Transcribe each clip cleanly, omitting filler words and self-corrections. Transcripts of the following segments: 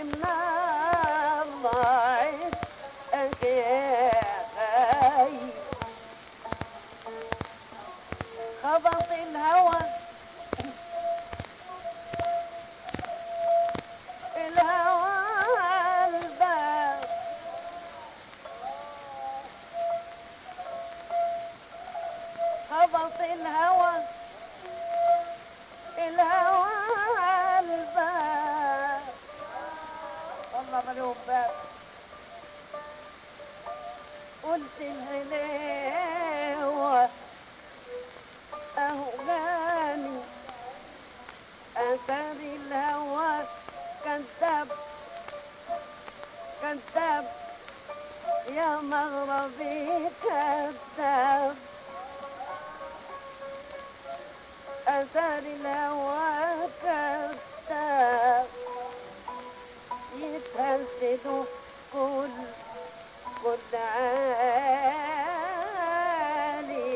من الله أخي خبط الهوى الباب خبط الهوى الباب والله مليون باب قلت الهليوة اهو غاني اثر الهوى كذاب كذاب يا مغربي كذاب اثر الهوى كذاب يتهزدوا كل عالي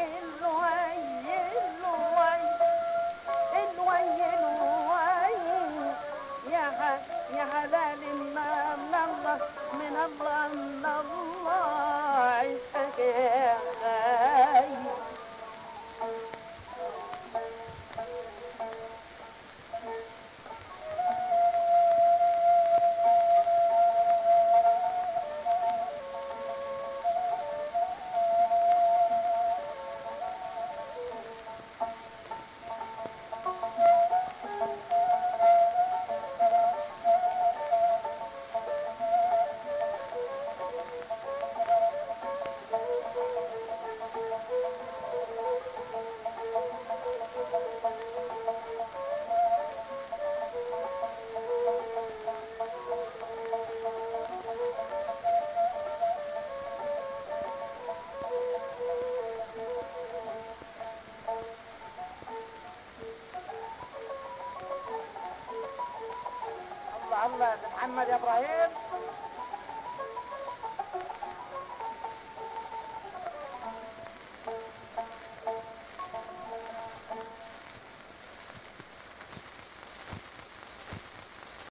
الوي يا حلال ما من الله من الله من الله عشقك يا خي الله الله محمد يا ابراهيم